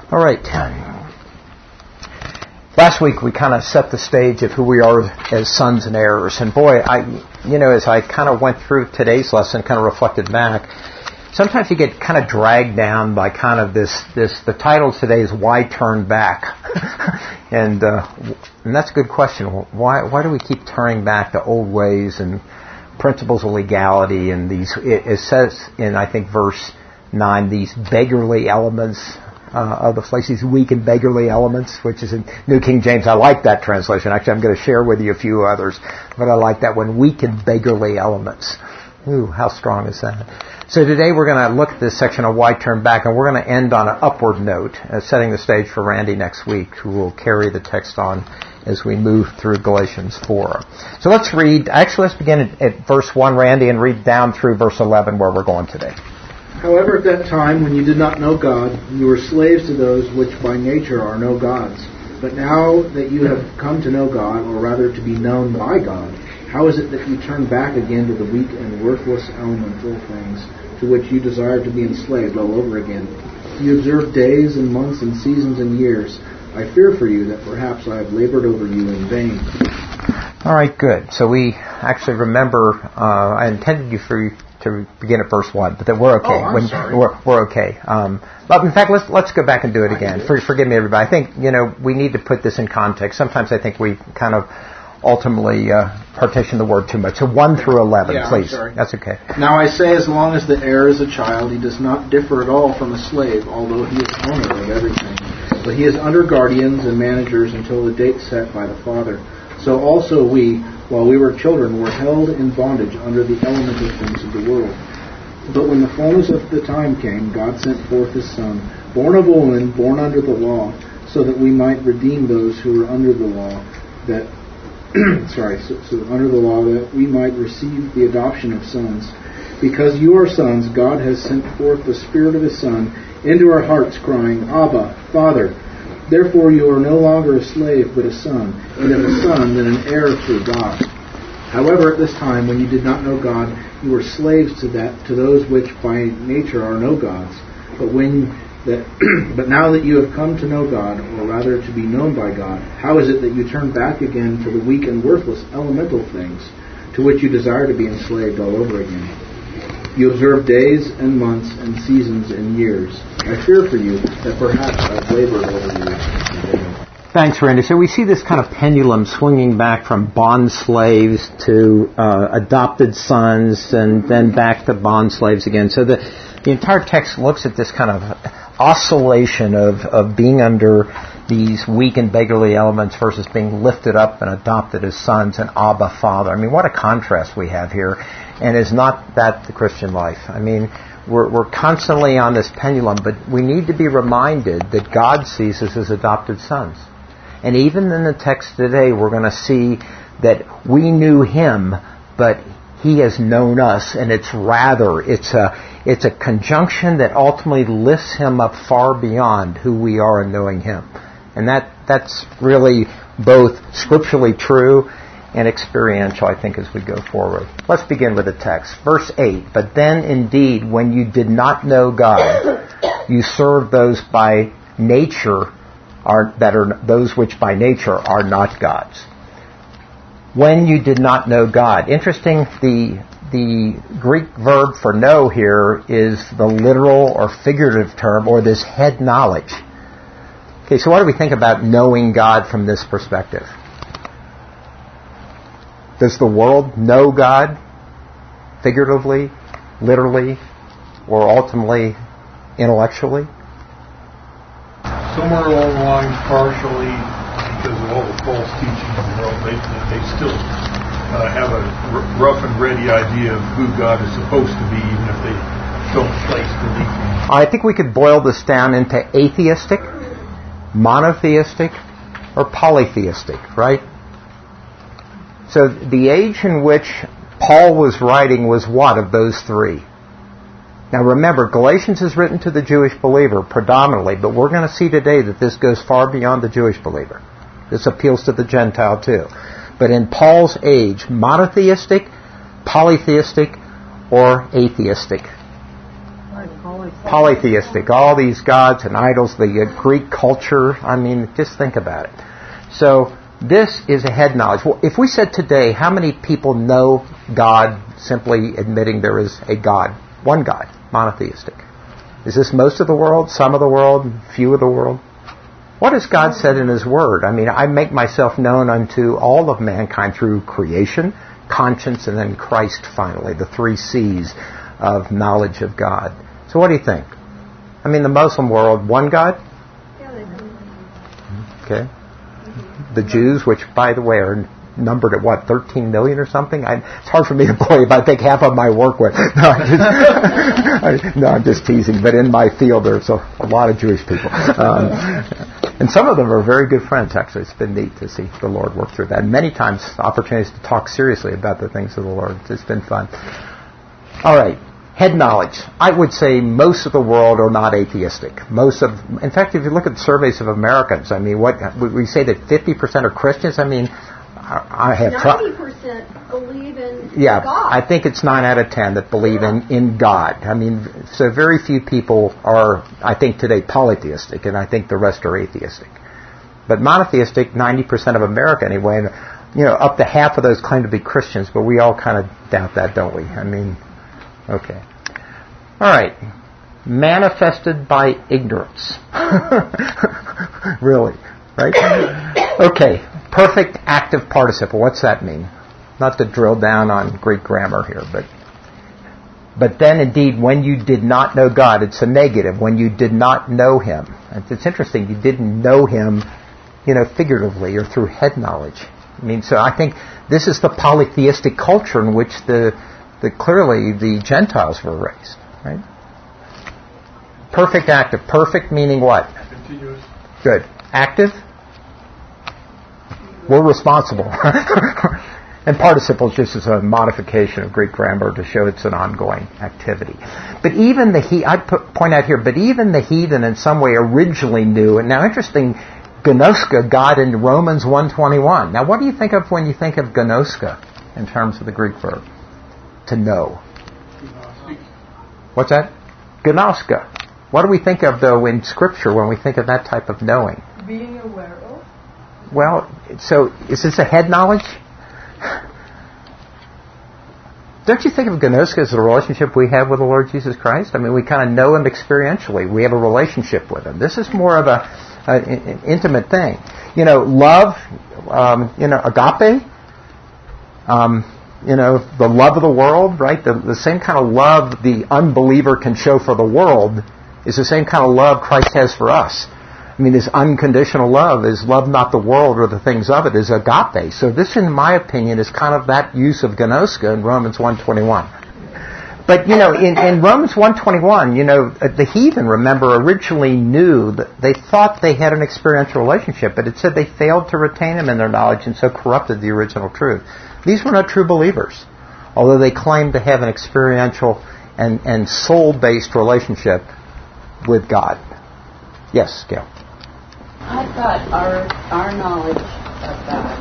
All right. Last week we kind of set the stage of who we are as sons and heirs. And boy, as I kind of went through today's lesson, kind of reflected back, sometimes you get kind of dragged down by kind of this. The title today is "Why Turn Back?" and that's a good question. Why do we keep turning back to old ways and principles of legality and these? It says in, I think, verse 9, these beggarly elements of the flesh, these weak and beggarly elements, which is in New King James. I like that translation. Actually, I'm going to share with you a few others, but I like that one, weak and beggarly elements. Ooh, how strong is that? So today we're going to look at this section of Why Turn Back, and we're going to end on an upward note, setting the stage for Randy next week, who will carry the text on as we move through Galatians 4. So let's read. Actually, let's begin at verse 1, Randy, and read down through verse 11 where we're going today. However, at that time, when you did not know God, you were slaves to those which by nature are no gods. But now that you have come to know God, or rather to be known by God, how is it that you turn back again to the weak and worthless elemental things to which you desire to be enslaved all over again? You observe days and months and seasons and years. I fear for you that perhaps I have labored over you in vain. All right, good. So we actually remember, I intended to begin at verse 1, but then we're okay. I'm sorry. We're okay. But in fact, let's go back and do it again. Forgive me, everybody. I think, we need to put this in context. Sometimes I think we kind of ultimately partition the word too much. So 1 through 11, please. That's okay. Now I say, as long as the heir is a child, he does not differ at all from a slave, although he is owner of everything. But he is under guardians and managers until the date set by the Father. So also we, while we were children, were held in bondage under the elemental things of the world. But when the fullness of the time came, God sent forth His Son, born of a woman, born under the law, so that we might redeem those who were under the law, that under the law, that we might receive the adoption of sons. Because you are sons, God has sent forth the Spirit of His Son into our hearts, crying, Abba, Father. Therefore you are no longer a slave, but a son, and if a son, then an heir through God. However, at this time, when you did not know God, you were slaves to those which by nature are no gods. But now that you have come to know God, or rather to be known by God, how is it that you turn back again to the weak and worthless elemental things, to which you desire to be enslaved all over again? You observe days and months and seasons and years. I fear for you that perhaps I've labored over you. Thanks, Randy. So we see this kind of pendulum swinging back from bond slaves to adopted sons, and then back to bond slaves again. So the entire text looks at this kind of oscillation of being under these weak and beggarly elements versus being lifted up and adopted as sons and Abba, Father. I mean, what a contrast we have here. And is not that the Christian life? I mean, we're constantly on this pendulum, but we need to be reminded that God sees us as adopted sons. And even in the text today, we're going to see that we knew Him, but He has known us, and it's a conjunction that ultimately lifts Him up far beyond who we are in knowing Him. And that's really both scripturally true and experiential, I think, as we go forward. Let's begin with the text. Verse 8, But then indeed, when you did not know God, you served those by nature those which by nature are not gods. When you did not know God. Interesting, the Greek verb for know here is the literal or figurative term, or this head knowledge. Okay, so what do we think about knowing God from this perspective? Does the world know God figuratively, literally, or ultimately intellectually? Somewhere along the line, partially, because of all the false teaching in the world, they still have a rough and ready idea of who God is supposed to be, even if they don't place belief in Him. I think we could boil this down into atheistic, monotheistic, or polytheistic, right? So the age in which Paul was writing was what of those three? Now remember, Galatians is written to the Jewish believer predominantly, but we're going to see today that this goes far beyond the Jewish believer. This appeals to the Gentile too. But in Paul's age, monotheistic, polytheistic, or atheistic? Polytheistic. All these gods and idols, the Greek culture. I mean, just think about it. So this is a head knowledge. Well, if we said today, how many people know God simply admitting there is a God, one God, monotheistic? Is this most of the world, some of the world, few of the world? What has God said in His Word? I mean, I make myself known unto all of mankind through creation, conscience, and then Christ finally, the 3 C's of knowledge of God. So what do you think? I mean, the Muslim world, one God? Yeah, they believe. Okay. The Jews, which, by the way, are numbered at, what, 13 million or something? It's hard for me to believe. I think half of them I work with. No, I'm just teasing. But in my field, there's a lot of Jewish people. And some of them are very good friends, actually. It's been neat to see the Lord work through that. And many times, opportunities to talk seriously about the things of the Lord. It's been fun. All right. Head knowledge. I would say most of the world are not atheistic. In fact, if you look at surveys of Americans, I mean, what we say that 50% are Christians. I mean, I have 90% believe in God. I think it's 9 out of 10 that believe in God. I mean, so very few people are, I think today, polytheistic, and I think the rest are atheistic. But monotheistic, 90% of America anyway, and, up to half of those claim to be Christians, but we all kind of doubt that, don't we? I mean, okay. All right. Manifested by ignorance. Really, right? Okay. Perfect active participle. What's that mean? Not to drill down on Greek grammar here, but then indeed, when you did not know God, it's a negative. When you did not know Him. It's interesting. You didn't know Him, figuratively or through head knowledge. I mean, so I think this is the polytheistic culture in which clearly the Gentiles were raised, right? Perfect active. Perfect meaning what? Continuous. Good. Active? We're responsible. And participle just is a modification of Greek grammar to show it's an ongoing activity. But even point out here, but even the heathen in some way originally knew. And now interesting, gnoska, God in Romans 1:21. Now what do you think of when you think of gnoska in terms of the Greek verb? To know. What's that? Gnoska. What do we think of, though, in Scripture when we think of that type of knowing? Being aware of. Well, so is this a head knowledge? Don't you think of gnoska as the relationship we have with the Lord Jesus Christ? I mean, we kind of know Him experientially. We have a relationship with Him. This is more of an intimate thing. Love, agape, the love of the world, right? The same kind of love the unbeliever can show for the world is the same kind of love Christ has for us. I mean, His unconditional love is love not the world or the things of it, is agape. So this, in my opinion, is kind of that use of gnoska in Romans 1:21. But, in Romans 1:21, the heathen, remember, originally knew that they thought they had an experiential relationship, but it said they failed to retain Him in their knowledge and so corrupted the original truth. These were not true believers, although they claimed to have an experiential and soul-based relationship with God. Yes, Gail. I thought our knowledge of God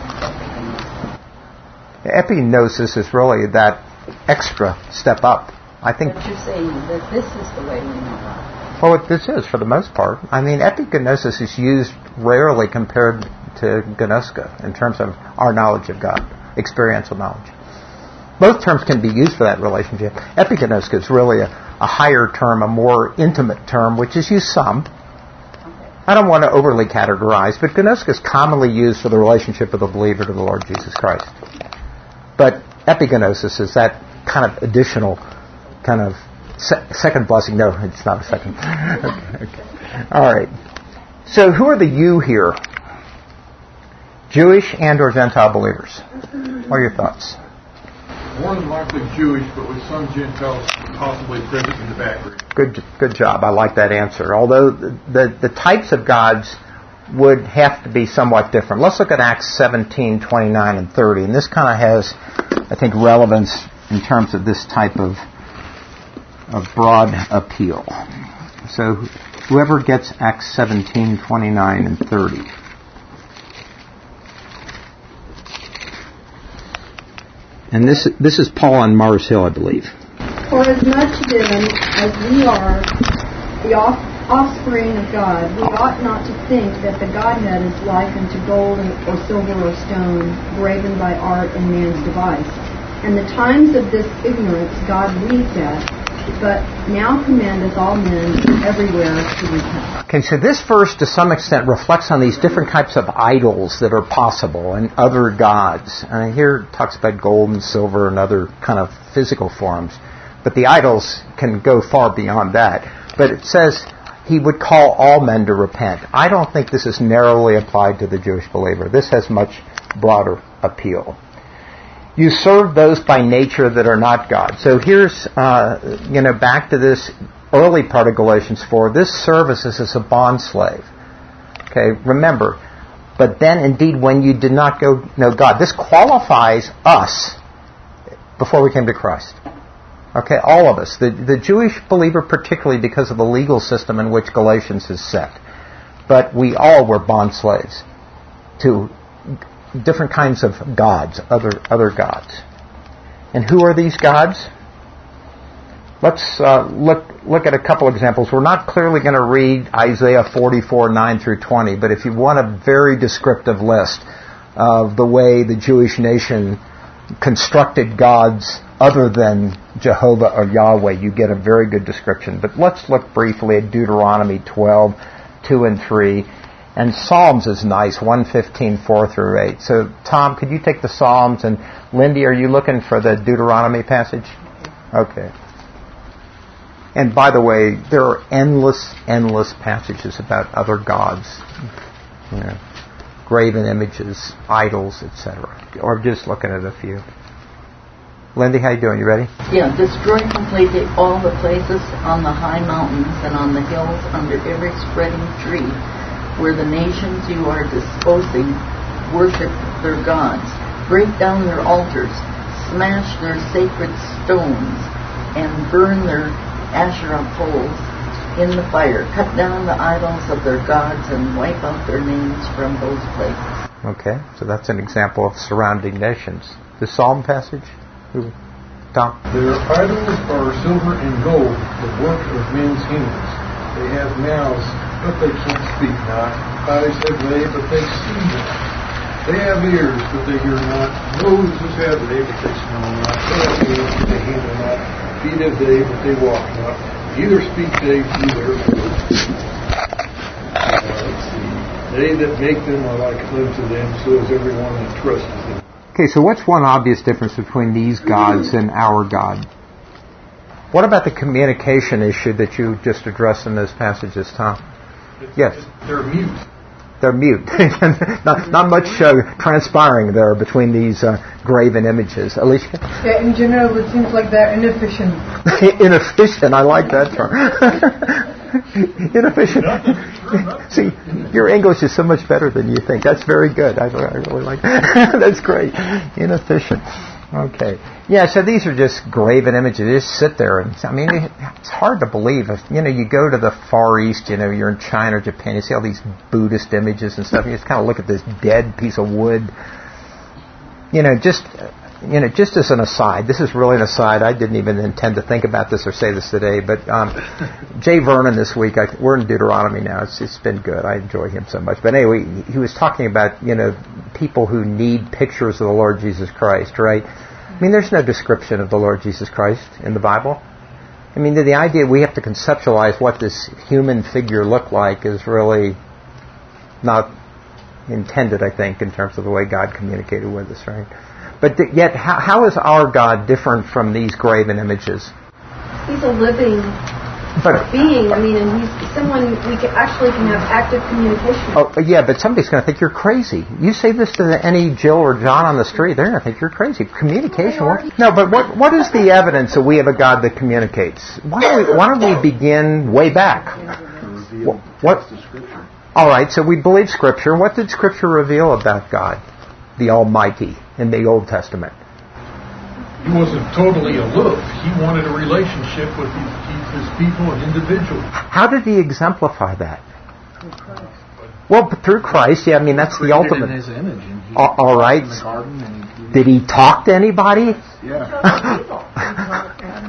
is epignosis. Epignosis is really that extra step up. I think. But you're saying that this is the way we know God. Well, this is for the most part. I mean, epignosis is used rarely compared to gnoska in terms of our knowledge of God, experiential knowledge. Both terms can be used for that relationship. Epignoska is really a higher term, a more intimate term, which is used some. I don't want to overly categorize, but gnoska is commonly used for the relationship of the believer to the Lord Jesus Christ. But epignosis is that kind of additional, kind of second blessing. No, it's not a second. Okay. All right. So who are the you here? Jewish and or Gentile believers. What are your thoughts? More than likely Jewish, but with some Gentiles possibly present in the background. Good job. I like that answer. Although the types of gods would have to be somewhat different. Let's look at Acts 17, 29, and 30. And this kind of has, I think, relevance in terms of this type of broad appeal. So whoever gets Acts 17, 29, and 30. And this is Paul on Mars Hill, I believe. For as much then as we are the offspring of God, we ought not to think that the Godhead is likened to gold or silver or stone, graven by art and man's device. And the times of this ignorance God winked at, but now commandeth all men everywhere to repent. Okay, so this verse to some extent reflects on these different types of idols that are possible and other gods. And here it talks about gold and silver and other kind of physical forms. But the idols can go far beyond that. But it says he would call all men to repent. I don't think this is narrowly applied to the Jewish believer. This has much broader appeal. You serve those by nature that are not God. So here's, back to this early part of Galatians 4. This service is as a bond slave. Okay, remember. But then indeed when you did not know God. This qualifies us before we came to Christ. Okay, all of us. The Jewish believer particularly because of the legal system in which Galatians is set. But we all were bond slaves to different kinds of gods, other gods. And who are these gods? Let's look at a couple examples. We're not clearly going to read Isaiah 44, 9 through 20, but if you want a very descriptive list of the way the Jewish nation constructed gods other than Jehovah or Yahweh, you get a very good description. But let's look briefly at Deuteronomy 12, 2 and 3. And Psalms is nice, 115, 4 through 8. So, Tom, could you take the Psalms? And Lindy, are you looking for the Deuteronomy passage? Okay. And by the way, there are endless passages about other gods. Graven images, idols, etc. Or just looking at a few. Lindy, how you doing? You ready? Yeah, destroy completely all the places on the high mountains and on the hills under every spreading tree, where the nations you are disposing worship their gods. Break down their altars, smash their sacred stones, and burn their Asherah poles in the fire. Cut down the idols of their gods and wipe out their names from those places. Okay, so that's an example of surrounding nations. The Psalm passage? Tom? Their idols are silver and gold, the work of men's hands. They have mouths, but they can't speak not. Eyes have they, but they see not. They have ears, but they hear not. Noses have they, but they smell not. They have hands, but they handle not. Feet have they, but they walk not. Neither speak they through their words. They that make them are like unto them, so is everyone that trusts them. Okay, so what's one obvious difference between these gods and our God? What about the communication issue that you just addressed in those passages, Tom? Yes. They're mute. They're mute. not much transpiring there between these graven images. Alicia? Yeah, in general, it seems like they're inefficient. Inefficient, I like that term. Inefficient. See, your English is so much better than you think. That's very good. I really like that. That's great. Inefficient. Okay. Yeah, so these are just graven images. They just sit there. And I mean, it's hard to believe. If, you go to the Far East, you're in China or Japan, you see all these Buddhist images and stuff, and you just kind of look at this dead piece of wood. Just as an aside, this is really an aside. I didn't even intend to think about this or say this today, but Jay Vernon this week, we're in Deuteronomy now. It's been good. I enjoy him so much. But anyway, he was talking about, people who need pictures of the Lord Jesus Christ, right? I mean, there's no description of the Lord Jesus Christ in the Bible. I mean, the idea we have to conceptualize what this human figure looked like is really not intended, I think, in terms of the way God communicated with us, right? But yet, how is our God different from these graven images? He's a living being. I mean, and he's someone we actually can have active communication with. Oh, yeah, but somebody's going to think you're crazy. You say this to any Jill or John on the street, they're going to think you're crazy. Communication. No, but what is the evidence that we have a God that communicates? Why don't we begin way back? What? All right, so we believe Scripture. What did Scripture reveal about God, the Almighty, in the Old Testament? He wasn't totally aloof. He wanted a relationship with his people and individuals. How did he exemplify that? Through Christ. Well, through Christ, yeah, I mean, that's the ultimate. In his image. And he all right. in the garden and did he talk to anybody? Yeah.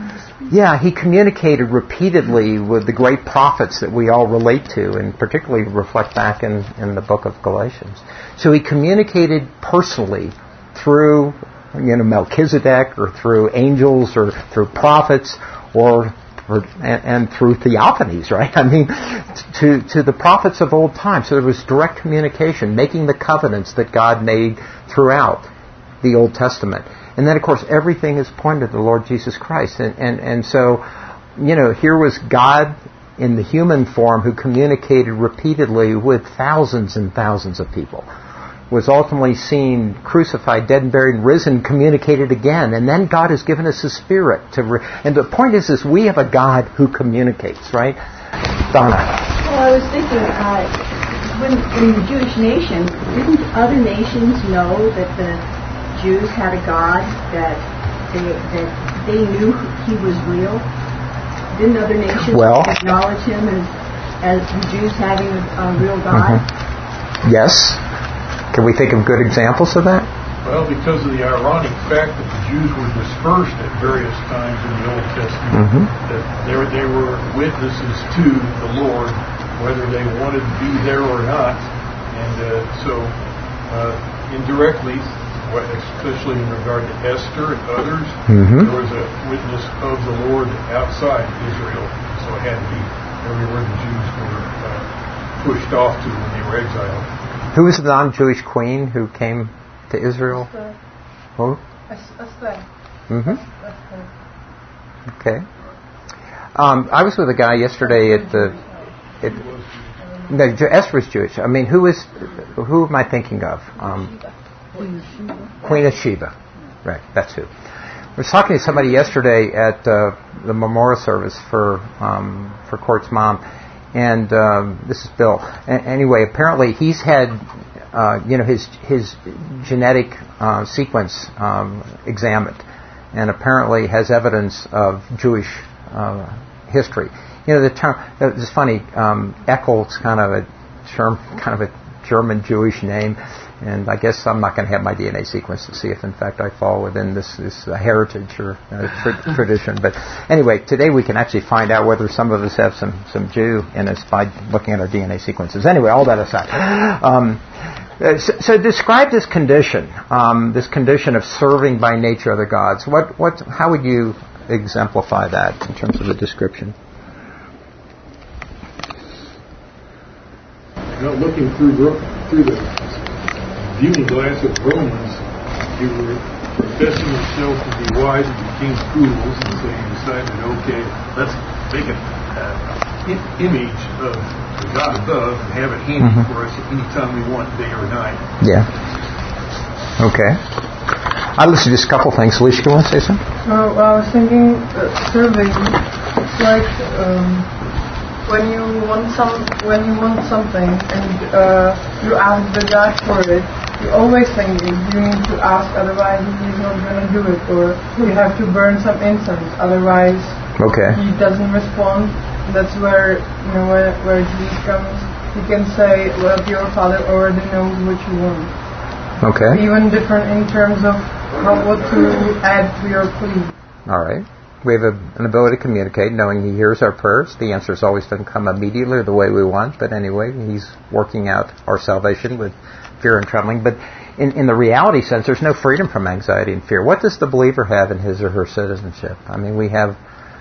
Yeah, he communicated repeatedly with the great prophets that we all relate to, and particularly reflect back in the book of Galatians. So he communicated personally through, Melchizedek, or through angels, or through prophets, and through theophanies, right? I mean, to the prophets of old time. So there was direct communication, making the covenants that God made throughout the Old Testament. And then, of course, everything is pointed to the Lord Jesus Christ. And so, here was God in the human form who communicated repeatedly with thousands and thousands of people. Was ultimately seen crucified, dead and buried, and risen, communicated again. And then God has given us His Spirit. And the point is we have a God who communicates, right? Donna. Well, I was thinking, when in the Jewish nation, didn't other nations know that the Jews had a God, that they knew He was real? Didn't other nations acknowledge Him as the Jews having a real God? Mm-hmm. Yes. Can we think of good examples of that? Well, because of the ironic fact that the Jews were dispersed at various times in the Old Testament, that they were witnesses to the Lord, whether they wanted to be there or not. And so indirectly, especially in regard to Esther and others, there was a witness of the Lord outside Israel. So it had to be everywhere the Jews were pushed off to when they were exiled. Who was the non-Jewish queen who came to Israel? Esther. Who? Esther. Okay. I was with a guy yesterday Esther was Jewish. I mean, who am I thinking of? Queen of Sheba. Right, that's who. I was talking to somebody yesterday at the memorial service for Court's mom. And this is Bill. Anyway, apparently he's had, his genetic sequence examined, and apparently has evidence of Jewish history. The term, it's funny. Eckel's kind of a German Jewish name, and I guess I'm not going to have my DNA sequence to see if, in fact, I fall within this heritage or tradition. But anyway, today we can actually find out whether some of us have some Jew in us by looking at our DNA sequences. Anyway, all that aside. So describe this condition of serving by nature other gods. How would you exemplify that in terms of a description? Looking through the viewing glass of Romans, you were professing yourself to be wise and became fools, and so you decided, okay, let's make an image of the God above and have it handy for us any time we want, day or night. Yeah. Okay. I listened to just a couple things. Alicia, you want to say something? I was thinking, serving, it's like when you want something and you ask the guy for it, you always think you need to ask, otherwise he's not going to do it, or you have to burn some incense, otherwise he doesn't respond. That's where where Jesus comes. He can say, well, your Father already knows what you want. Okay. Even different in terms of what to add to your plea. All right. We have an ability to communicate, knowing He hears our prayers. The answers always don't come immediately or the way we want, but anyway, He's working out our salvation with fear and trembling. But in the reality sense, there's no freedom from anxiety and fear. What does the believer have in his or her citizenship? I mean, we have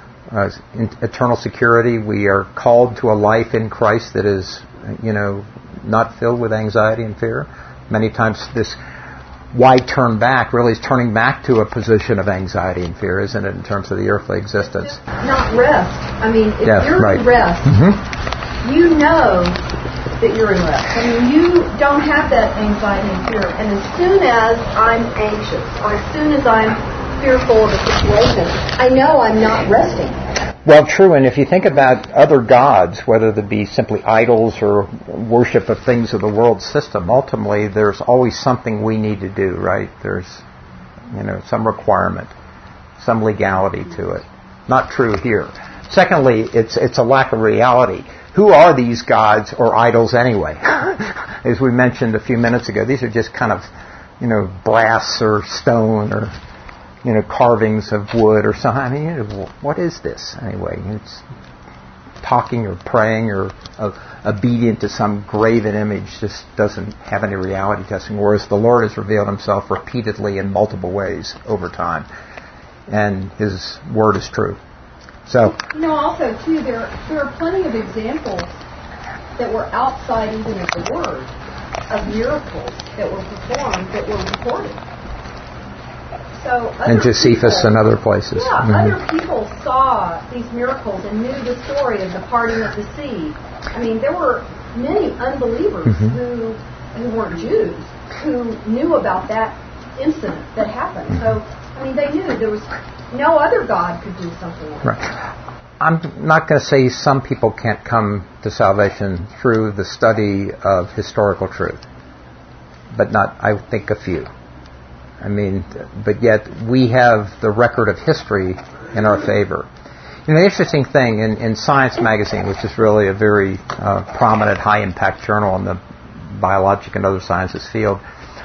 eternal security. We are called to a life in Christ that is, not filled with anxiety and fear. Many times this why turn back really is turning back to a position of anxiety and fear, isn't it, in terms of the earthly existence? Not rest. I mean, if you're in rest, you know that you're in rest. I mean, you don't have that anxiety and fear. And as soon as I'm anxious, or as soon as I'm fearful of a situation, I know I'm not resting. Well, true, and if you think about other gods, whether they be simply idols or worship of things of the world system, ultimately there's always something we need to do, right? There's, some requirement, some legality to it. Not true here. Secondly, it's a lack of reality. Who are these gods or idols anyway? As we mentioned a few minutes ago, these are just kind of, brass or stone or carvings of wood or something. I mean, what is this anyway? It's talking or praying or obedient to some graven image just doesn't have any reality testing, whereas the Lord has revealed himself repeatedly in multiple ways over time, and his word is true. So, also too, there are plenty of examples that were outside even of the word of miracles that were performed that were recorded. So and Josephus and other places. Yeah, other people saw these miracles and knew the story of the parting of the sea. I mean, there were many unbelievers who weren't Jews who knew about that incident that happened. So, I mean, they knew there was no other God could do something like that. I'm not going to say some people can't come to salvation through the study of historical truth, but not, I think, a few. I mean, but yet we have the record of history in our favor. The interesting thing in Science magazine, which is really a very prominent, high-impact journal in the biologic and other sciences field,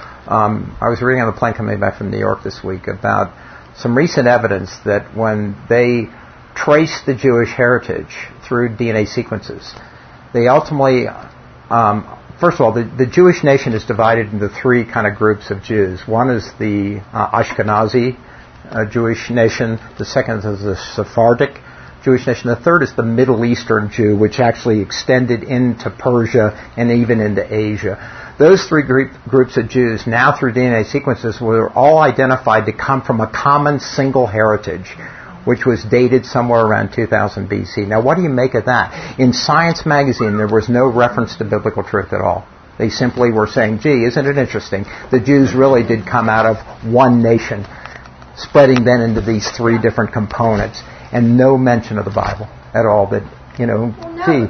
I was reading on the plane coming back from New York this week about some recent evidence that when they traced the Jewish heritage through DNA sequences, they ultimately, first of all, the Jewish nation is divided into three kind of groups of Jews. One is the Ashkenazi Jewish nation. The second is the Sephardic Jewish nation. The third is the Middle Eastern Jew, which actually extended into Persia and even into Asia. Those three groups of Jews, now through DNA sequences, were all identified to come from a common single heritage, which was dated somewhere around 2000 BC. Now, what do you make of that? In Science magazine, there was no reference to biblical truth at all. They simply were saying, gee, isn't it interesting? The Jews really did come out of one nation, spreading then into these three different components, and no mention of the Bible at all. That, gee. Because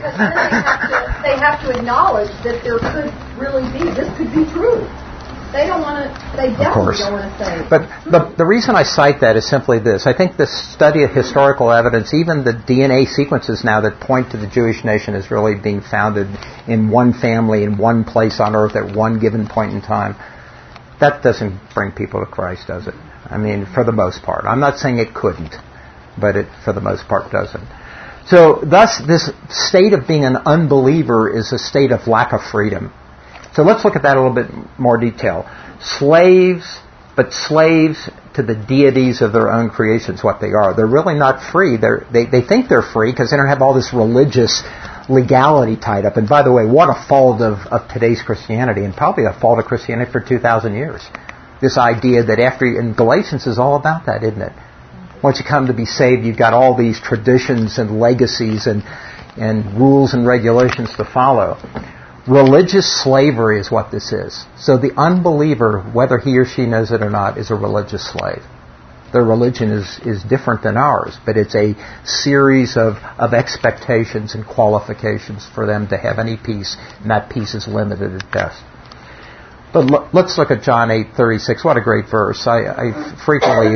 they have to acknowledge that there could really be, this could be true. They definitely don't want to say it. But the reason I cite that is simply this. I think the study of historical evidence, even the DNA sequences now that point to the Jewish nation as really being founded in one family, in one place on earth at one given point in time, that doesn't bring people to Christ, does it? I mean, for the most part. I'm not saying it couldn't, but it, for the most part, doesn't. So, thus, this state of being an unbeliever is a state of lack of freedom. So let's look at that a little bit more detail. Slaves, but slaves to the deities of their own creations, what they are. They're really not free. They think they're free because they don't have all this religious legality tied up. And by the way, what a fault of today's Christianity, and probably a fault of Christianity for 2,000 years. This idea that in Galatians is all about that, isn't it? Once you come to be saved, you've got all these traditions and legacies and rules and regulations to follow. Religious slavery is what this is. So the unbeliever, whether he or she knows it or not, is a religious slave. Their religion is different than ours, but it's a series of expectations and qualifications for them to have any peace, and that peace is limited at best. But let's look at John 8:36. What a great verse. I frequently,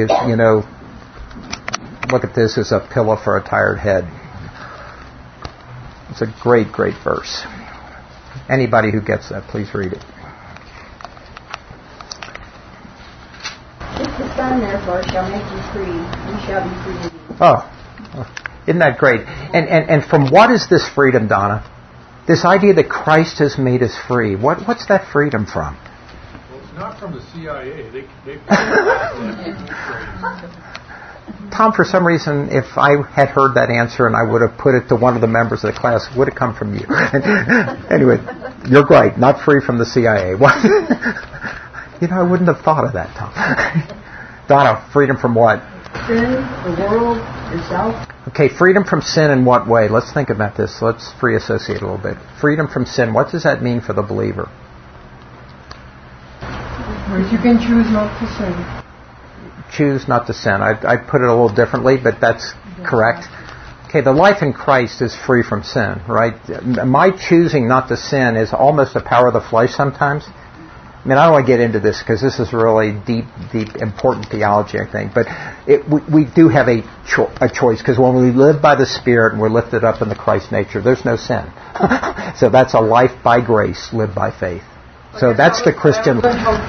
look at this as a pillow for a tired head. It's a great, great verse. Anybody who gets that, please read it. If the Son, therefore, shall make you free, you shall be free indeed. Oh, isn't that great? And from what is this freedom, Donna? This idea that Christ has made us free. What's that freedom from? Well, it's not from the CIA. They Tom, for some reason, if I had heard that answer and I would have put it to one of the members of the class, it would have come from you. Anyway, you're right. Not free from the CIA. I wouldn't have thought of that, Tom. Donna, freedom from what? Sin, the world, yourself. Okay, freedom from sin in what way? Let's think about this. Let's free associate a little bit. Freedom from sin, what does that mean for the believer? You can choose not to sin. Choose not to sin. I put it a little differently, but that's correct. Okay, the life in Christ is free from sin, right? My choosing not to sin is almost a power of the flesh sometimes. I mean, I don't want to get into this because this is really deep, important theology, I think. But we do have a choice, because when we live by the Spirit and we're lifted up in the Christ nature, there's no sin. So that's a life by grace, lived by faith. So that's the Christian.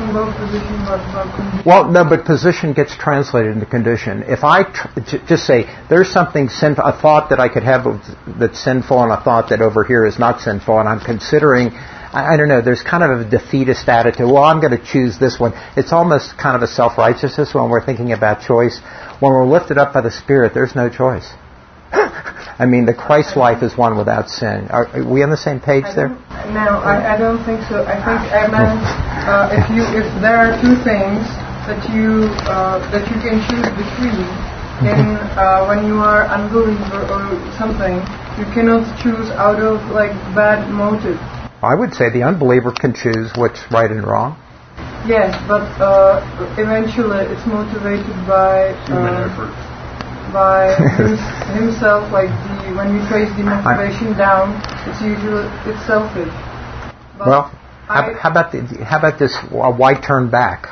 Well, no, but position gets translated into condition. If I just say there's something sinful, a thought that I could have that's sinful, and a thought that over here is not sinful, and I'm considering, I don't know, there's kind of a defeatist attitude. Well, I'm going to choose this one. It's almost kind of a self-righteousness when we're thinking about choice. When we're lifted up by the Spirit, there's no choice. I mean, the Christ life is one without sin. Are we on the same page there? No, I don't think so. I think I meant if there are two things that you can choose between, then when you are unbeliever or something, you cannot choose out of like bad motive. I would say the unbeliever can choose what's right and wrong. Yes, but eventually it's motivated by human effort. By himself, like when we trace the motivation down, it's selfish. But well, how about this? Why turn back?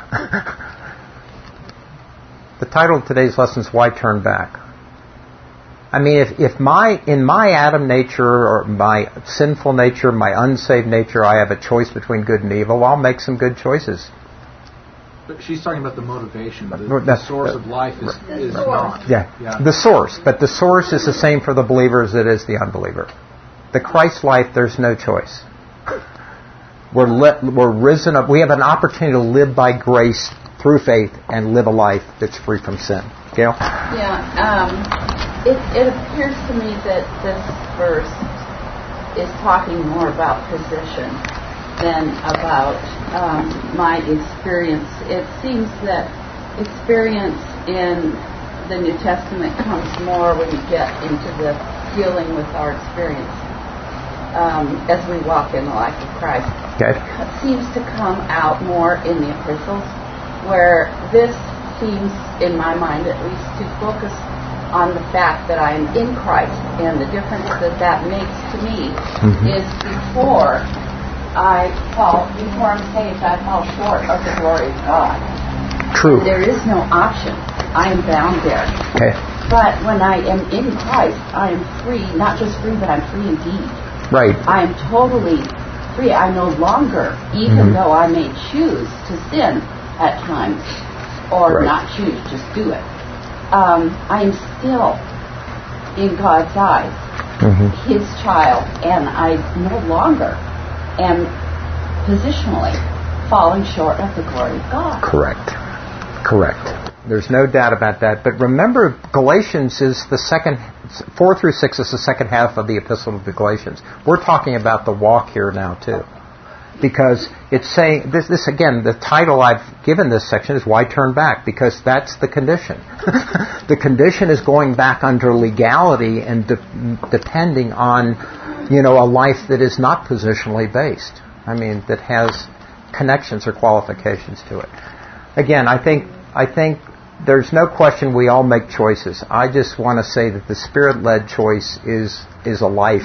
The title of today's lesson is "Why Turn Back." I mean, if in my Adam nature or my sinful nature, my unsaved nature, I have a choice between good and evil, I'll make some good choices. But she's talking about the motivation. The source of life is not. Yeah, the source. But the source is the same for the believer as it is the unbeliever. The Christ life, there's no choice. We're risen up. We have an opportunity to live by grace through faith and live a life that's free from sin. Gail? Yeah. It appears to me that this verse is talking more about position than about my experience. It seems that experience in the New Testament comes more when you get into the dealing with our experience as we walk in the life of Christ. Okay. It seems to come out more in the epistles, where this seems, in my mind at least, to focus on the fact that I am in Christ, and the difference that makes to me is before I'm saved, I fall short of the glory of God. True. There is no option. I am bound there. Okay. But when I am in Christ, I am free, not just free, but I'm free indeed. Right. I am totally free. I no longer, even though I may choose to sin at times, or not choose, just do it. I am still, in God's eyes, His child, and I no longer am positionally falling short of the glory of God. Correct. There's no doubt about that. But remember, Galatians is 4 through 6 is the second half of the Epistle of the Galatians. We're talking about the walk here now too. Because it's saying, this again, the title I've given this section is Why Turn Back? Because that's the condition. The condition is going back under legality and depending on, a life that is not positionally based. I mean, that has connections or qualifications to it. Again, I think there's no question we all make choices. I just want to say that the Spirit-led choice is a life,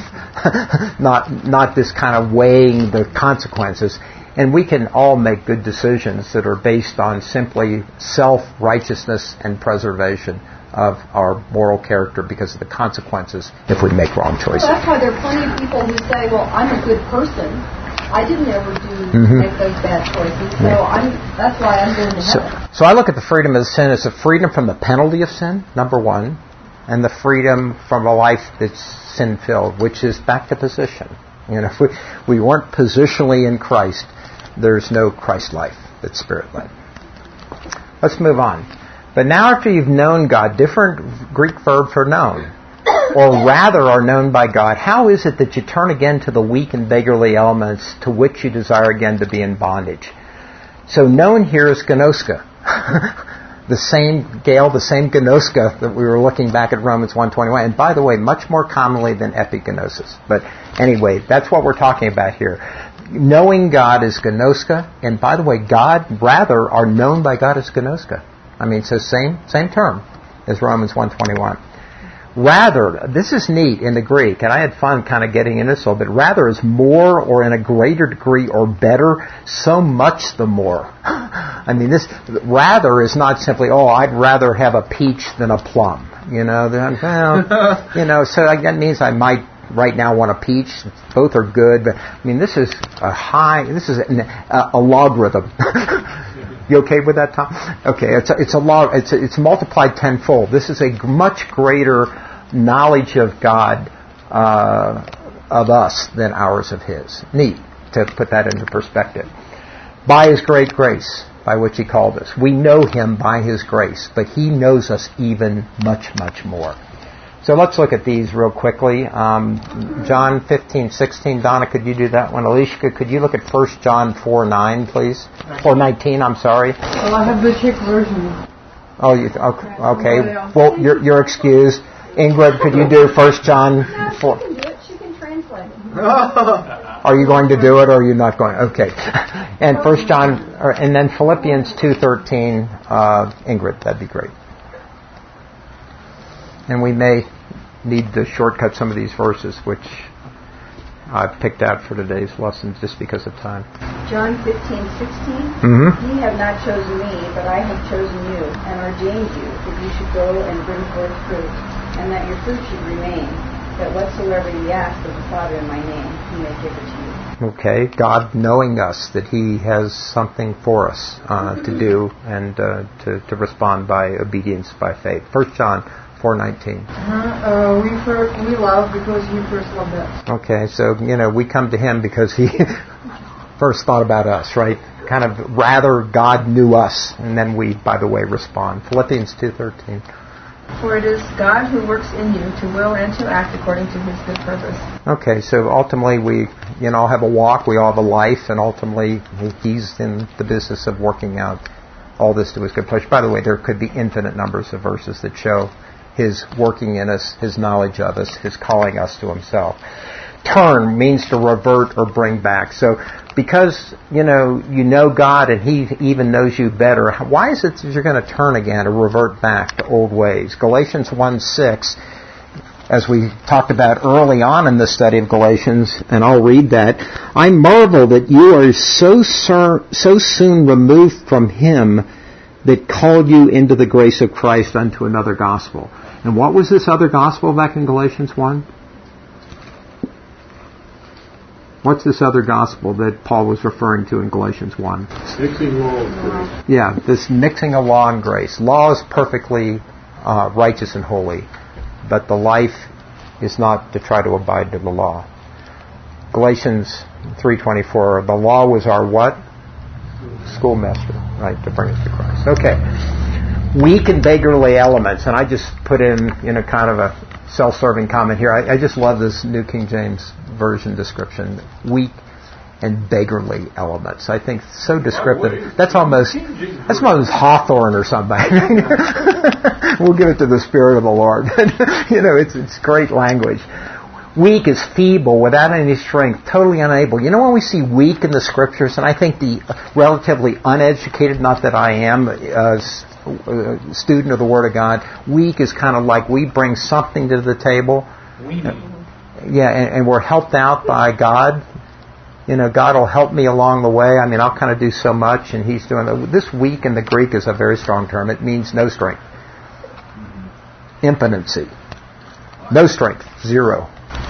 not this kind of weighing the consequences. And we can all make good decisions that are based on simply self-righteousness and preservation of our moral character because of the consequences if we make wrong choices. Well, that's why there are plenty of people who say, well, I'm a good person. I didn't ever make those bad choices, so that's why I'm going to heaven. So I look at the freedom of sin as the freedom from the penalty of sin, number one, and the freedom from a life that's sin-filled, which is back to position. If we weren't positionally in Christ, there's no Christ life that's Spirit-led. Let's move on. But now after you've known God, different Greek verb for known, or rather are known by God, how is it that you turn again to the weak and beggarly elements to which you desire again to be in bondage? So known here is gnoska. The same gnoska that we were looking back at Romans 1:21. And by the way, much more commonly than epignosis. But anyway, that's what we're talking about here. Knowing God is gnoska, and by the way, God rather are known by God as gnoska. I mean, so same term as Romans 1:21. Rather, this is neat in the Greek, and I had fun kind of getting into this a little bit. Rather is more or in a greater degree or better, so much the more. I mean, this rather is not simply, I'd rather have a peach than a plum. So that means I might right now want a peach. Both are good, but I mean, this is a logarithm. You okay with that, Tom? Okay, it's multiplied tenfold. This is a much greater knowledge of God of us than ours of His. Neat to put that into perspective. By His great grace, by which He called us. We know Him by His grace, but He knows us even much, much more. So let's look at these real quickly. John 15:16. Donna, could you do that one? Alicia, could you look at 1 John 4:9, please? 4:19, I'm sorry. Well, I have the Czech version. Oh, okay. Well, you're excused. Ingrid, could you do 1 John 4? She can do it. She can translate. Are you going to do it, or are you not going? Okay. And 1 John, and then Philippians 2:13. Ingrid, that'd be great. And we may need to shortcut some of these verses, which I've picked out for today's lesson just because of time. John 15:16. Mm-hmm. Ye have not chosen me, but I have chosen you, and ordained you, that you should go and bring forth fruit, and that your fruit should remain, that whatsoever ye ask of the Father in my name, He may give it to you. Okay, God knowing us that He has something for us to do and to respond by obedience, by faith. 1 John 4:19. We love because He first loved us. Okay, so, we come to Him because He first thought about us, right? Kind of rather God knew us, and then we, by the way, respond. Philippians 2:13. For it is God who works in you to will and to act according to His good purpose. Okay, so ultimately we, all have a walk, we all have a life, and ultimately He's in the business of working out all this to His good pleasure. By the way, there could be infinite numbers of verses that show His working in us, His knowledge of us, His calling us to Himself. Turn means to revert or bring back. So because, you know God and He even knows you better, why is it that you're going to turn again or revert back to old ways? Galatians 1:6, as we talked about early on in the study of Galatians, and I'll read that, I marvel that you are so soon removed from Him that called you into the grace of Christ unto another gospel. And what was this other gospel back in Galatians 1? What's this other gospel that Paul was referring to in Galatians 1? Mixing law and grace. Yeah, this mixing of law and grace. Law is perfectly righteous and holy, but the life is not to try to abide to the law. Galatians 3:24, the law was our what? Schoolmaster, right, to bring us to Christ. Okay. Weak and beggarly elements, and I just put in, kind of a self-serving comment here. I just love this New King James Version description. Weak and beggarly elements. I think so descriptive. That's almost Hawthorne or something. We'll give it to the Spirit of the Lord. It's great language. Weak is feeble, without any strength, totally unable. When we see weak in the Scriptures, and I think the relatively uneducated, not that I am a student of the Word of God, weak is kind of like we bring something to the table. Yeah, and we're helped out by God. God will help me along the way. I mean, I'll kind of do so much, and He's doing that. This weak in the Greek is a very strong term. It means no strength. Impotency. No strength. Zero.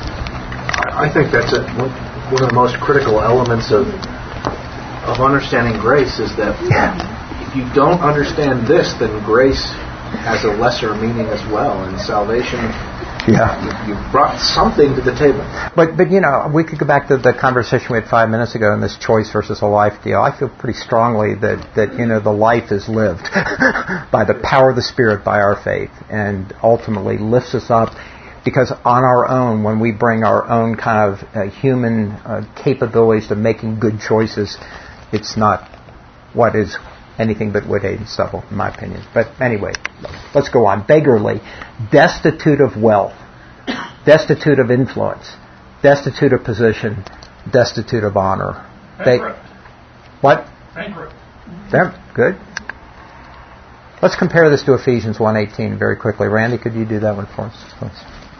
I think that's one of the most critical elements of understanding grace is that if you don't understand this, then grace has a lesser meaning as well. And salvation, you brought something to the table. But we could go back to the conversation we had 5 minutes ago in this choice versus a life deal. I feel pretty strongly that the life is lived by the power of the Spirit, by our faith, and ultimately lifts us up. Because on our own, when we bring our own kind of human capabilities to making good choices, it's not what is anything but wood, hay, and stubble, in my opinion. But anyway, let's go on. Beggarly, destitute of wealth, destitute of influence, destitute of position, destitute of honor. Bankrupt. What? Bankrupt. Good. Let's compare this to Ephesians 1:18 very quickly. Randy, could you do that one for us, please?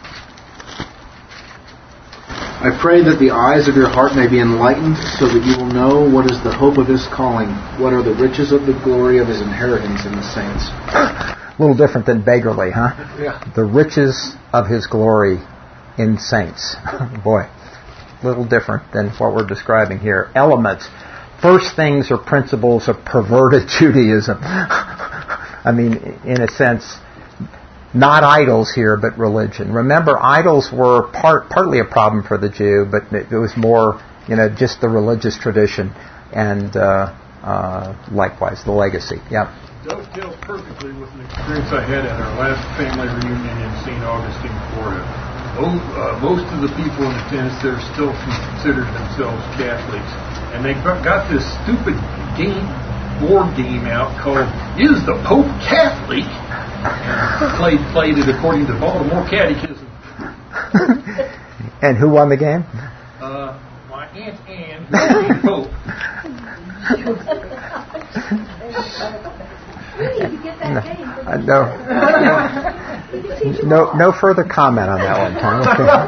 I pray that the eyes of your heart may be enlightened, so that you will know what is the hope of His calling, what are the riches of the glory of His inheritance in the saints. A little different than beggarly, huh? Yeah. The riches of His glory in saints. Boy, a little different than what we're describing here. Elements. First things or principles of perverted Judaism. I mean, in a sense, not idols here, but religion. Remember, idols were partly a problem for the Jew, but it was more, just the religious tradition and likewise the legacy. Yep. Dovetails perfectly with an experience I had at our last family reunion in St. Augustine, Florida. Most of the people in attendance there still considered themselves Catholics, and they got this stupid board game out called "Is the Pope Catholic?" and played it according to Baltimore Catechism. And who won the game? My Aunt Anne, who was the Pope. We need to get that game. No further comment on that one, Tom.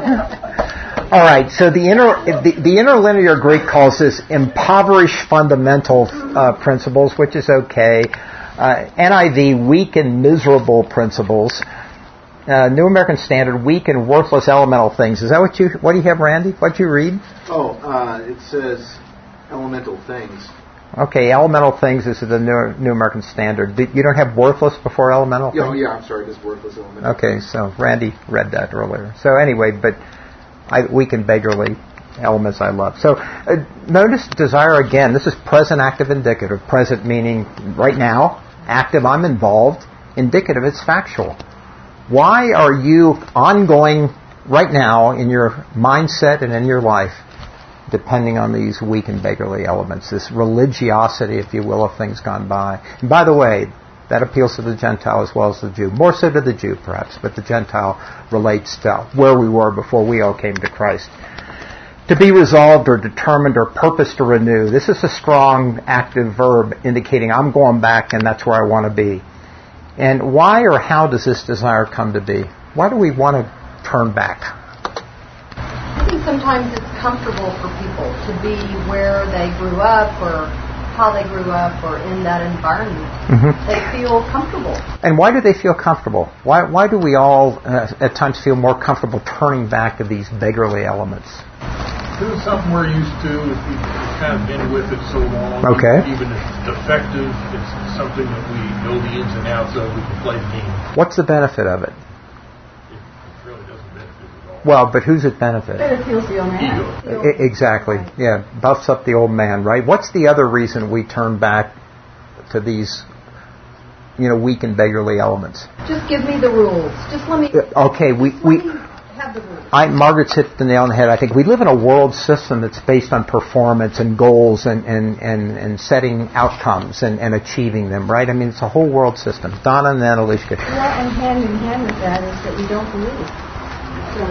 All right. So the interlinear Greek calls this impoverished fundamental principles, which is okay. NIV, weak and miserable principles. New American Standard, weak and worthless elemental things. Is that what do you have, Randy? What'd you read? It says elemental things. Okay, elemental things is the New American Standard. You don't have worthless before elemental things? Oh, yeah, I'm sorry, just worthless elemental. Okay, so Randy read that earlier. So anyway, but weak and beggarly elements I love. So notice desire again. This is present, active, indicative. Present meaning right now. Active, I'm involved. Indicative, it's factual. Why are you ongoing right now in your mindset and in your life depending on these weak and beggarly elements, this religiosity, if you will, of things gone by? And by the way, that appeals to the Gentile as well as the Jew. More so to the Jew, perhaps, but the Gentile relates to where we were before we all came to Christ. To be resolved or determined or purpose to renew. This is a strong active verb indicating I'm going back and that's where I want to be. And why or how does this desire come to be? Why do we want to turn back? I think sometimes it's comfortable for people to be where they grew up or how they grew up or in that environment. Mm-hmm. They feel comfortable. And why do they feel comfortable? Why do we all at times feel more comfortable turning back to these beggarly elements? This is something we're used to. We've kind of been with it so long. Okay. Even if it's defective, it's something that we know the ins and outs of. We can play the game. What's the benefit of it? It really doesn't benefit at all. Well, but who's it benefit? It feels the old man. Exactly. Yeah, buffs up the old man, right? What's the other reason we turn back to these, weak and beggarly elements? Just give me the rules. Just let me. Okay, we have the rules. Margaret's hit the nail on the head. I think we live in a world system that's based on performance and goals and setting outcomes and achieving them, right? I mean, it's a whole world system. Donna and then Alicia. Well, and hand in hand with that is that we don't believe. So,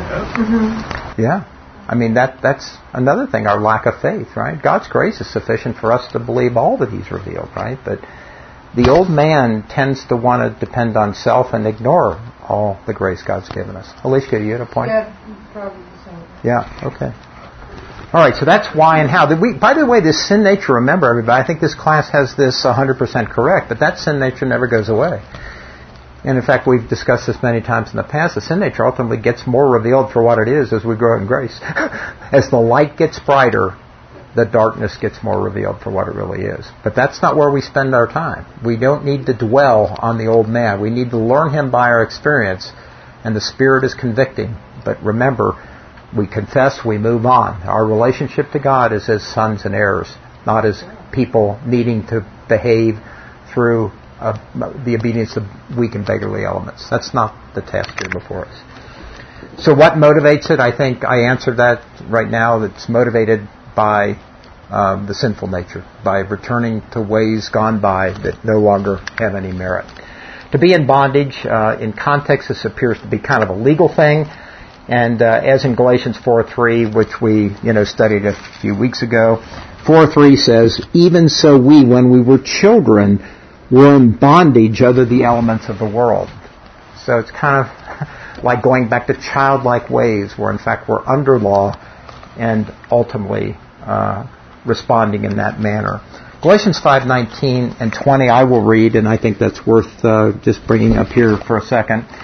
Yeah. I mean, that's another thing, our lack of faith, right? God's grace is sufficient for us to believe all that He's revealed, right? But the old man tends to want to depend on self and ignore all the grace God's given us. Alicia, you had a point? Yeah, probably the same. Yeah, okay. All right, so that's why and how. By the way, this sin nature, remember everybody, I think this class has this 100% correct, but that sin nature never goes away. And in fact, we've discussed this many times in the past. The sin nature ultimately gets more revealed for what it is as we grow in grace. As the light gets brighter, the darkness gets more revealed for what it really is. But that's not where we spend our time. We don't need to dwell on the old man. We need to learn him by our experience, and the Spirit is convicting. But remember, we confess, we move on. Our relationship to God is as sons and heirs, not as people needing to behave through the obedience of weak and beggarly elements. That's not the task here before us. So what motivates it? I think I answered that right now. It's motivated by the sinful nature, by returning to ways gone by that no longer have any merit. To be in bondage, in context, this appears to be kind of a legal thing. And as in Galatians 4:3, which we studied a few weeks ago, 4:3 says, "Even so we, when we were children, were in bondage under the elements of the world." So it's kind of like going back to childlike ways, where in fact we're under law and ultimately responding in that manner. Galatians 5:19 and 20 I will read, and I think that's worth just bringing up here for a second. It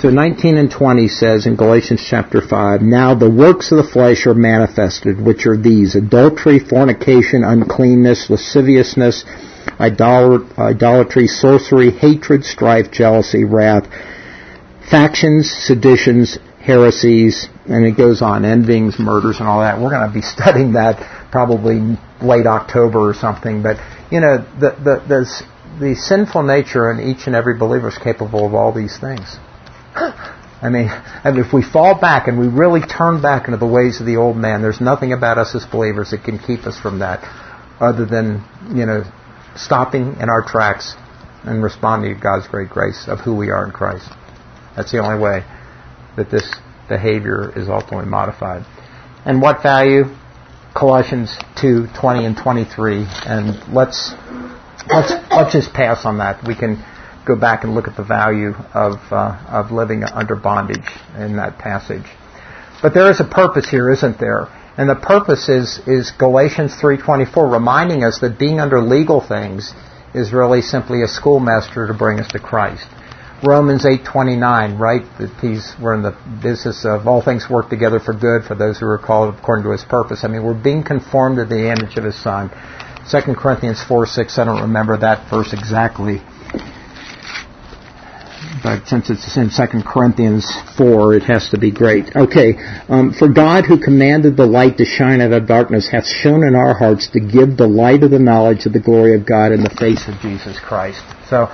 So 19 and 20 says in Galatians chapter 5, "Now the works of the flesh are manifested, which are these: adultery, fornication, uncleanness, lasciviousness, idolatry, sorcery, hatred, strife, jealousy, wrath, factions, seditions, heresies," and it goes on, envyings, murders, and all that. We're going to be studying that probably late October or something. But, the sinful nature in each and every believer is capable of all these things. I mean, if we fall back and we really turn back into the ways of the old man, there's nothing about us as believers that can keep us from that other than, stopping in our tracks and responding to God's great grace of who we are in Christ. That's the only way that this behavior is ultimately modified. And what value? Colossians 2:20 and 23. And let's just pass on that. We can go back and look at the value of living under bondage in that passage. But there is a purpose here, isn't there? And the purpose is Galatians 3:24, reminding us that being under legal things is really simply a schoolmaster to bring us to Christ. Romans 8:29, right? That we're in the business of all things work together for good for those who are called according to His purpose. I mean, we're being conformed to the image of His Son. 2 Corinthians 4:6, I don't remember that verse exactly, but since it's in 2 Corinthians 4, it has to be great. Okay, "For God, who commanded the light to shine out of darkness, hath shone in our hearts to give the light of the knowledge of the glory of God in the face of Jesus Christ." So,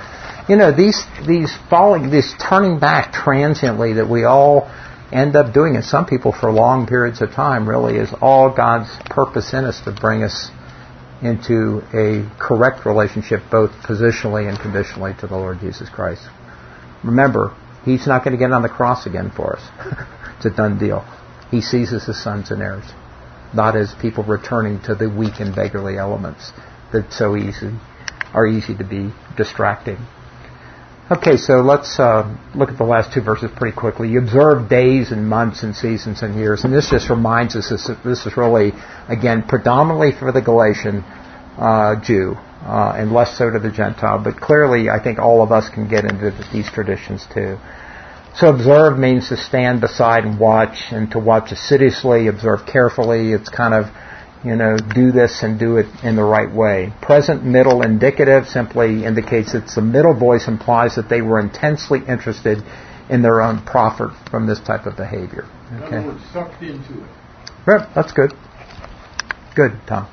these turning back transiently that we all end up doing, and some people for long periods of time, really is all God's purpose in us to bring us into a correct relationship, both positionally and conditionally, to the Lord Jesus Christ. Remember, He's not going to get on the cross again for us. It's a done deal. He sees us as sons and heirs, not as people returning to the weak and beggarly elements that are easy to be distracting. Okay, so let's look at the last two verses pretty quickly. "You observe days and months and seasons and years." And this just reminds us this is really, again, predominantly for the Galatian Jew, and less so to the Gentile. But clearly, I think all of us can get into these traditions too. So observe means to stand beside and watch, and to watch assiduously, observe carefully. It's kind of, do this and do it in the right way. Present, middle, indicative simply indicates it's the middle voice implies that they were intensely interested in their own profit from this type of behavior. Okay. In other words, sucked into it. Right, that's good. Good, Tom.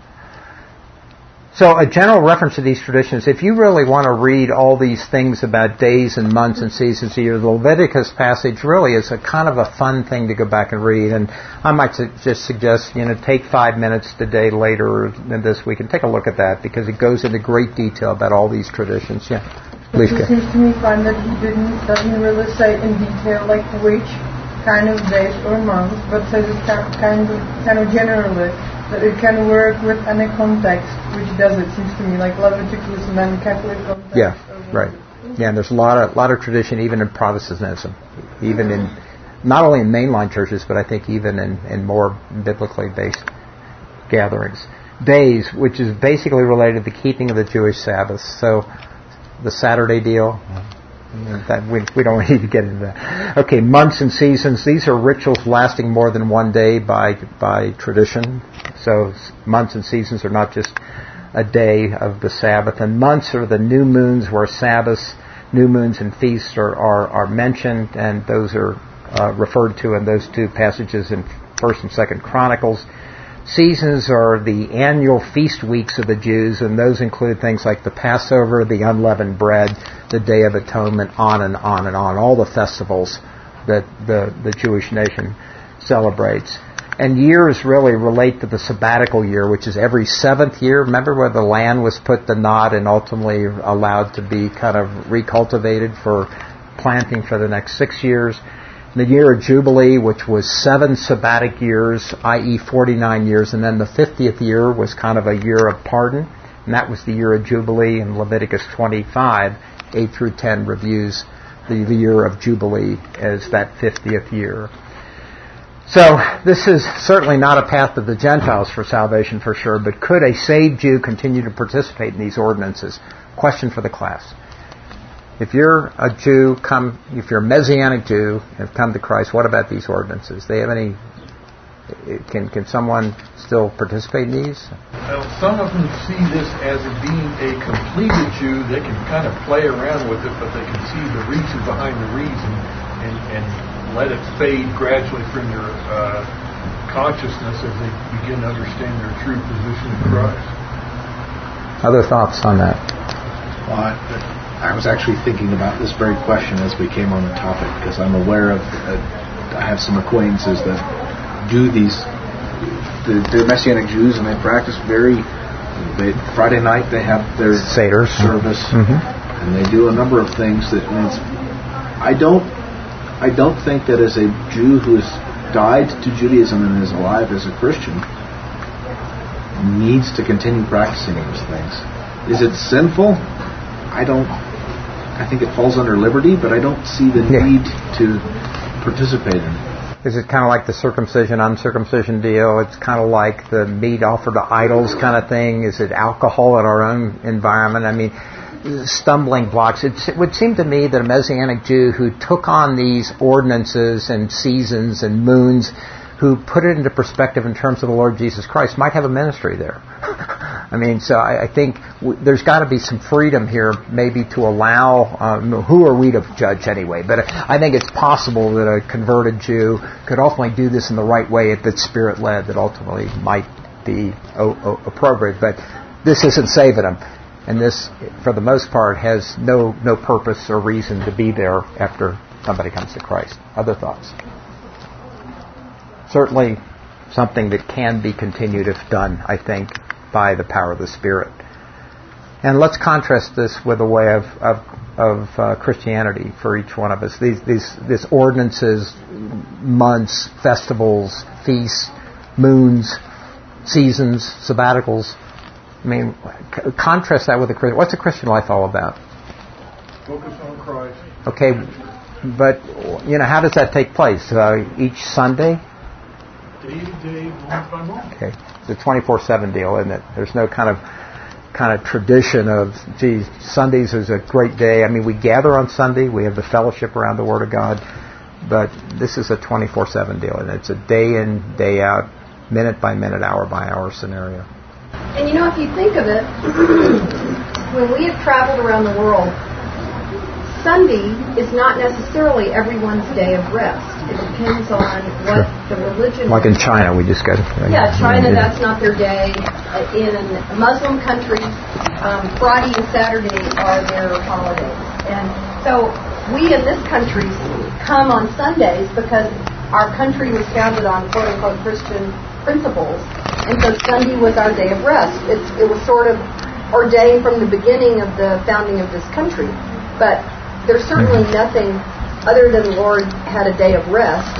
So a general reference to these traditions, if you really want to read all these things about days and months and seasons a year, the Leviticus passage really is a kind of a fun thing to go back and read. And I might just suggest, take 5 minutes today later in this week and take a look at that, because it goes into great detail about all these traditions. Yeah, please go. It seems to me fine that he doesn't really say in detail like which kind of days or months, but says it kind of generally. That it can work with any context, which does it seems to me, like Leviticus and then Catholic context. Yeah, right. Yeah, and there's a lot of tradition even in Protestantism, even in not only in mainline churches, but I think even in more biblically based gatherings. Days, which is basically related to the keeping of the Jewish Sabbath. So the Saturday deal. That we don't need to get into that. Okay, months and seasons. These are rituals lasting more than one day by tradition. So months and seasons are not just a day of the Sabbath. And months are the new moons, where Sabbaths, new moons, and feasts are mentioned, and those are referred to in those two passages in 1st and 2nd Chronicles. Seasons are the annual feast weeks of the Jews, and those include things like the Passover, the unleavened bread, the Day of Atonement, on and on and on, all the festivals that the Jewish nation celebrates. And years really relate to the sabbatical year, which is every 7th year. Remember where the land was put to naught and ultimately allowed to be kind of recultivated for planting for the next 6 years. The year of Jubilee, which was 7 sabbatic years, i.e. 49 years, and then the 50th year was kind of a year of pardon, and that was the year of Jubilee. In Leviticus 25, 8 through 10 reviews the year of Jubilee as that 50th year. So this is certainly not a path of the Gentiles for salvation for sure, but could a saved Jew continue to participate in these ordinances? Question for the class. if you're a Jew, if you're a Messianic Jew and have come to Christ, what about these ordinances? They have any? Can someone still participate in these? Well, some of them see this as being a completed Jew. They can kind of play around with it, but they can see the reason behind the reason and let it fade gradually from their consciousness as they begin to understand their true position in Christ. Other thoughts on that? Well, I was actually thinking about this very question as we came on the topic, because I'm aware of, I have some acquaintances that do they're Messianic Jews, and they practice Friday night they have their Seder service, and they do a number of things that means, I don't think that as a Jew who has died to Judaism and is alive as a Christian needs to continue practicing those things. Is it sinful? I think it falls under liberty, but I don't see the need to participate in it. Is it kind of like the circumcision, uncircumcision deal? It's kind of like the meat offered to idols kind of thing? Is it alcohol in our own environment? I mean, stumbling blocks. It would seem to me that a Messianic Jew who took on these ordinances and seasons and moons, who put it into perspective in terms of the Lord Jesus Christ, might have a ministry there. I mean, so I think there's got to be some freedom here, maybe to allow, who are we to judge anyway? But I think it's possible that a converted Jew could ultimately do this in the right way, that's Spirit-led, that ultimately might be appropriate. But this isn't saving them. And this, for the most part, has no purpose or reason to be there after somebody comes to Christ. Other thoughts? Certainly something that can be continued if done, I think, by the power of the Spirit. And let's contrast this with a way of Christianity for each one of us. These ordinances, months, festivals, feasts, moons, seasons, sabbaticals. I mean, contrast that with what's a Christian life all about? Focus on Christ. Okay, but how does that take place? Each Sunday? Day to day, moment by moment. Okay, it's a 24/7 deal, isn't it? There's no kind of tradition of, Sundays is a great day. I mean, we gather on Sunday, we have the fellowship around the Word of God, but this is a 24/7 deal, and it's a day in, day out, minute by minute, hour by hour scenario. And if you think of it, when we have traveled around the world, Sunday is not necessarily everyone's day of rest. It depends on what the religion is. Like in China, we just got it. Yeah, China, that's not their day. In Muslim countries, Friday and Saturday are their holidays. And so we in this country come on Sundays because our country was founded on quote-unquote Christian principles. And so Sunday was our day of rest. It was sort of ordained from the beginning of the founding of this country. But there's certainly nothing, other than the Lord had a day of rest,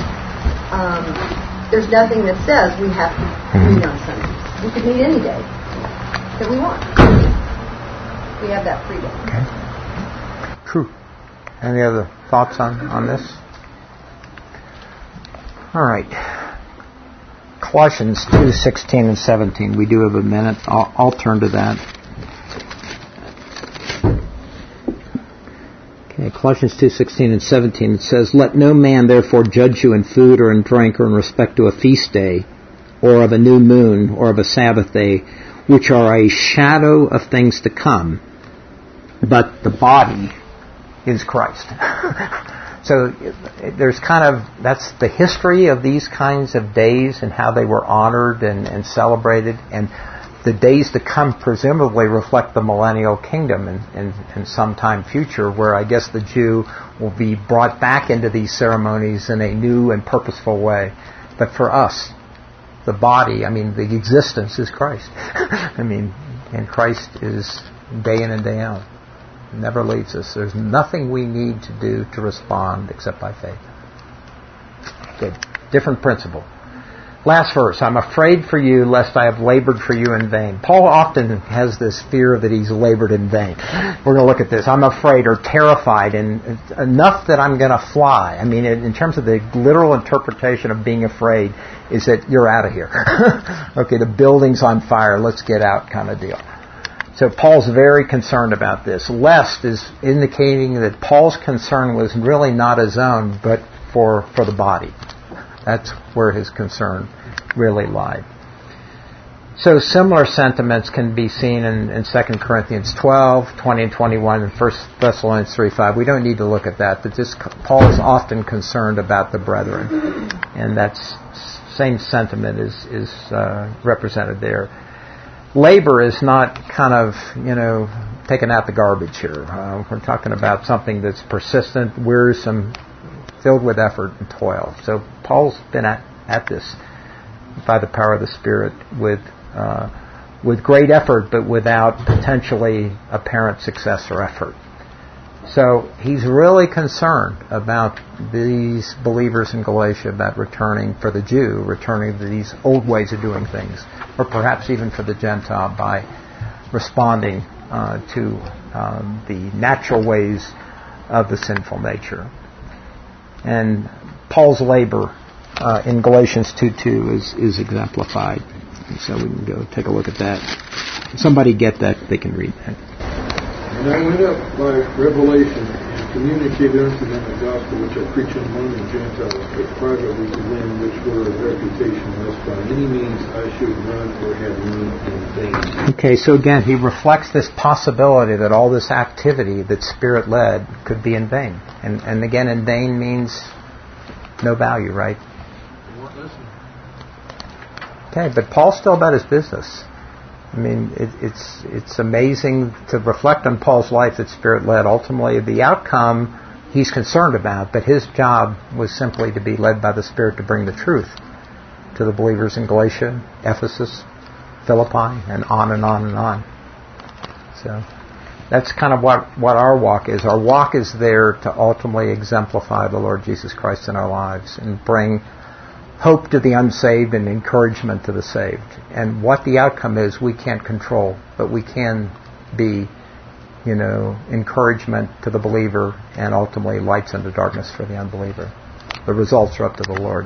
there's nothing that says we have to meet on Sundays. We could meet any day that we want. We have that freedom. Okay. True. Any other thoughts on this? All right. Colossians 2:16 and 17. We do have a minute. I'll turn to that. Okay, Colossians 2:16 and 17. It says, "Let no man therefore judge you in food or in drink or in respect to a feast day, or of a new moon, or of a Sabbath day, which are a shadow of things to come, but the body is Christ." So there's that's the history of these kinds of days and how they were honored and celebrated. And the days to come presumably reflect the millennial kingdom in some time future, where I guess the Jew will be brought back into these ceremonies in a new and purposeful way. But for us, the body, the existence is Christ. And Christ is day in and day out. Never leaves us. There's nothing we need to do to respond except by faith. Good. Different principle. Last verse. "I'm afraid for you, lest I have labored for you in vain." Paul often has this fear that he's labored in vain. We're going to look at this. I'm afraid or terrified, and enough that I'm going to fly. In terms of the literal interpretation of being afraid, is that you're out of here. Okay, the building's on fire. Let's get out kind of deal. So Paul's very concerned about this. Lest is indicating that Paul's concern was really not his own, but for the body. That's where his concern really lied. So similar sentiments can be seen in 2 Corinthians 12, 20 and 21, and 1 Thessalonians 3:5. We don't need to look at that, but Paul is often concerned about the brethren. And that same sentiment is represented there. Labor is not kind of, taking out the garbage here. We're talking about something that's persistent, wearisome, filled with effort and toil. So Paul's been at this by the power of the Spirit with great effort, but without potentially apparent success or effort. So he's really concerned about these believers in Galatia about returning for the Jew, returning to these old ways of doing things, or perhaps even for the Gentile by responding to the natural ways of the sinful nature. And Paul's labor in Galatians 2:2 is exemplified. So we can go take a look at that. If somebody get that, they can read that. And I went up by revelation and communicated unto them the gospel which I preach among the Gentiles, but privately to them which were of reputation, lest by any means I should run or have run in vain. Okay, so again, he reflects this possibility that all this activity that's Spirit-led could be in vain. And again, in vain means no value, right? Okay, but Paul's still about his business. I mean, it's amazing to reflect on Paul's life that's Spirit-led. Ultimately, the outcome he's concerned about, but his job was simply to be led by the Spirit to bring the truth to the believers in Galatia, Ephesus, Philippi, and on and on and on. So that's kind of what our walk is. Our walk is there to ultimately exemplify the Lord Jesus Christ in our lives and bring hope to the unsaved and encouragement to the saved. And what the outcome is, we can't control, but we can be, encouragement to the believer and ultimately lights in the darkness for the unbeliever. The results are up to the Lord.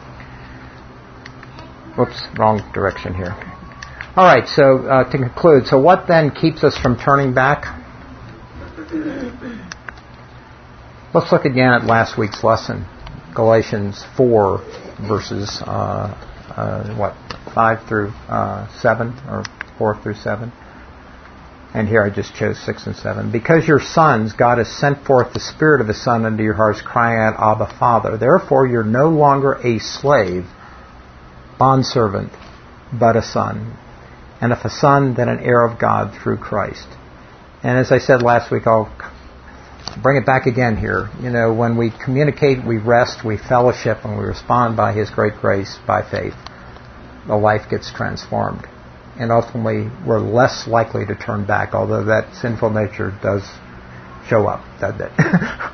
Whoops, wrong direction here. All right, so to conclude, so what then keeps us from turning back? Let's look again at last week's lesson, Galatians 4, verses 5 through 7, or 4 through 7. And here I just chose 6 and 7. Because you're sons, God has sent forth the Spirit of His Son into your hearts, crying out, Abba, Father. Therefore you're no longer a slave, bondservant, but a son. And if a son, then an heir of God through Christ. And as I said last week, I'll bring it back again here. When we communicate, we rest, we fellowship, and we respond by His great grace, by faith, the life gets transformed. And ultimately, we're less likely to turn back, although that sinful nature does show up, doesn't it?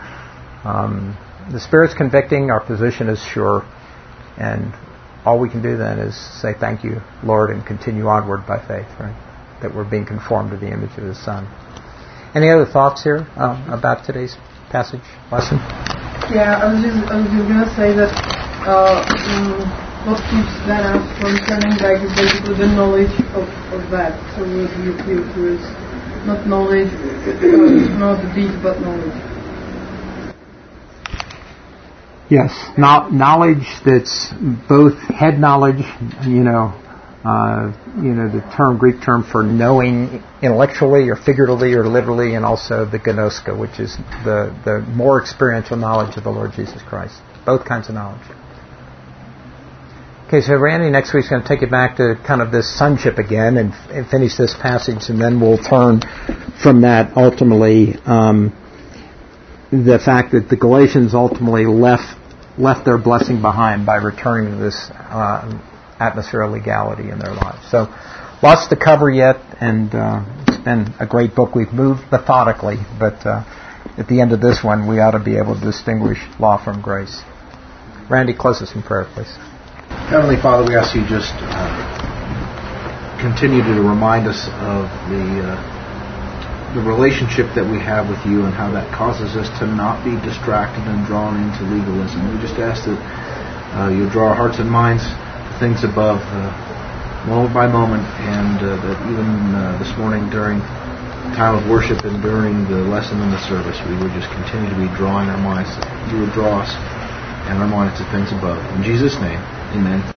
The Spirit's convicting, our position is sure, and all we can do then is say thank you, Lord, and continue onward by faith, right? That we're being conformed to the image of His Son. Any other thoughts here about today's passage, lesson? Yeah, I was just going to say that what keeps then us from turning back is basically the knowledge of that. So what we appeal to is not knowledge, not the deed, but knowledge. Yes, knowledge that's both head knowledge, the Greek term for knowing intellectually or figuratively or literally, and also the gnoska, which is the more experiential knowledge of the Lord Jesus Christ. Both kinds of knowledge. Okay, so Randy next week's going to take it back to kind of this sonship again and finish this passage, and then we'll turn from that ultimately the fact that the Galatians ultimately left their blessing behind by returning to this atmosphere of legality in their lives. So lots to cover yet, and it's been a great book. We've moved methodically, but at the end of this one, we ought to be able to distinguish law from grace. Randy, close us in prayer, please. Heavenly Father, we ask you just continue to remind us of the relationship that we have with you and how that causes us to not be distracted and drawn into legalism. We just ask that you'll draw our hearts and minds to things above, moment by moment, and that even this morning during time of worship and during the lesson in the service, we would just continue to be drawing our minds. You would draw us and our minds to things above. In Jesus' name, amen.